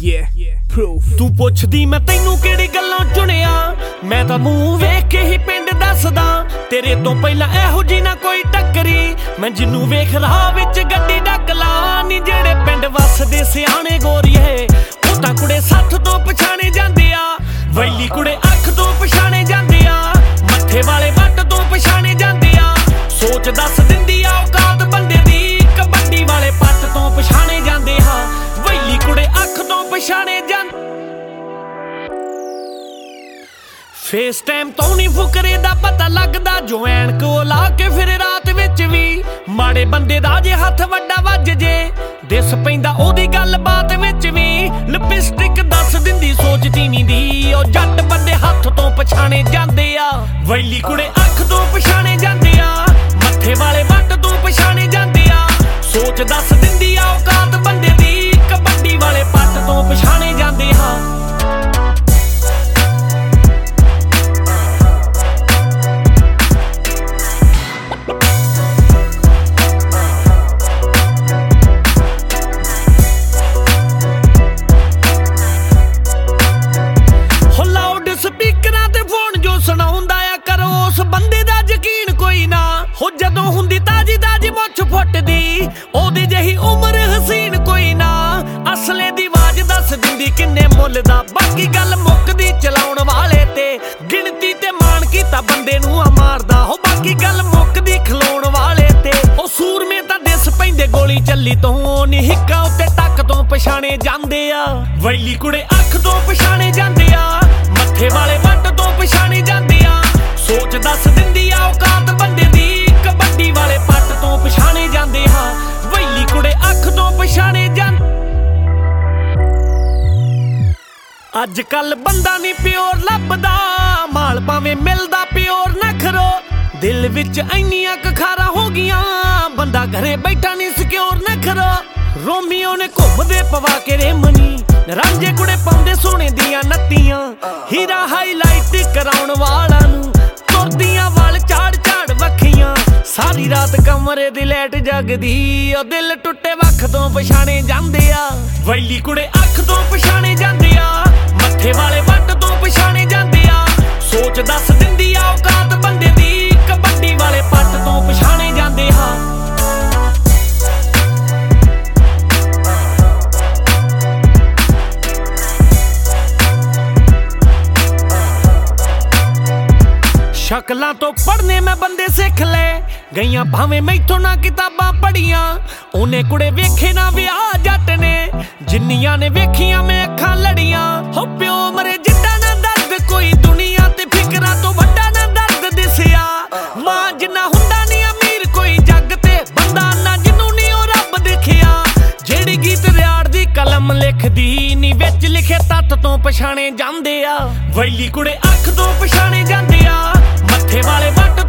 तू पुछदी मैं तैनू केड़ी गल्लों चुनिया, मैं तां मूंह वेख के ही पिंड दसदा। तेरे तो पहला एहो जी ना कोई टक्करी, मैं जिन्नू वेख राह विच गड्डी डक ला। नी जेड़े पिंड वसदे सियाणे गोरीए, ओ तां कुड़े सत्थ तो पछाणे जांदे आ। वैली कुड़े अख तो पछाणे जांदे आ, मत्थे वाले वट तो पछाणे जांदे आ। सोच दस दिंदी आ औकात बंदे दी, कबड्डी वाले पट तो पछाणे जांदे आ। वैली कुड़े अख तो पछाणे जांदे। फेस टाइम तो नहीं फुकरे दा पता लगदा, जो ऐनक ला के फिर रात विच भी। माड़े बंदे दा जे हथ वड्डा वज जे, दिस पैंदा ओदी गल बात विच भी। लिपस्टिक दस दिंदी सोच तीनी दी, ओ जट बंदे हथ तो पछाणे जांदे आ। वैली कुड़े अख तो पछाणे जांदे आ, मत्थे वाले वट तो पछाणे जांदे आ। सोच दस दिंदी आ औकात बंदे दी, कबड्डी वाले पट तो पछाणे जांदे आ। हो जदों हुंदी ताजी ताजी मुछ फुटदी, ओदी जही उम्र हसीन कोई ना। असले दी आवाज दस दिंदी किन्ने मुल दा, बाकी गल मुकदी चलाउण वाले ते। गिणती ते मान कीता बंदे नूं आ मारदा, हो बाकी गल मुकदी खलोण वाले ते। ओ सूरमे तां दिस पैंदे गोली चली तो नी हिक्का उत्ते टक तो पछाणे जांदे आ। वैली कुड़े अख तो पछाणे जांदे आ, मत्थे वाले वट तो पछाणे जांदे आ। सोच दस दिंदी आ औकात बंदे दी, कबड्डी वाले पट तो पछाणे जांदे आ। वैली कुड़े अख तो पछाणे जांदे। अज कल बंदा नी प्योर लभदा, माल भावें मिलदा प्योर नखरो। दिल विच इन्नियां कखारा हो गियां, बंदा घरे बैठा नी सिक्योर नखरो। रोमियो ने घुमदे पवा के रेमनी, रांझे कुड़े पाउंदे सोने दियां नत्तियां। हीरा हाईलाइट कराउण वाला नूं, तुरदियां वाल झाड़ झाड़ वखियां। सारी रात कमरे दी लाइट जगदी, ओ दिल टुटे वख तो पछाणे जांदे आ। वैली कुड़े अख तो पछाणे जांदे आ, मत्थे वाले वट तो पछाणे जांदे आ। सोच दस दिंदी आ औकात बंदे दी, कबड्डी वाले पट तो पछाणे जांदे आ। शकलां तो पढ़ने मैं बंदे सिख ले, गईयां भावें मैथों ना किताबां पढ़ियां। उन्हें कुड़े वेखे ना विआह जट ने, जिन्नियां ने वेखियां मैं अखां लड़ियां। हो प्यो मरे जिड्डा ना दर्द कोई दुनिया ते, फिकरां तो वड्डा ना दर्द दिसिया। मां जिन्ना हुंदा नी अमीर कोई जग ते, बंदा ना जिन्नू नी ओ रब दिखिया। जेड़ी गीत रियाड़ दी कलम लिखदी नी, विच लिखे तत्त तो पछाणे जांदे आ। वैली कुड़े अख तो पछाणे जांदे आ, मत्थे वाले वट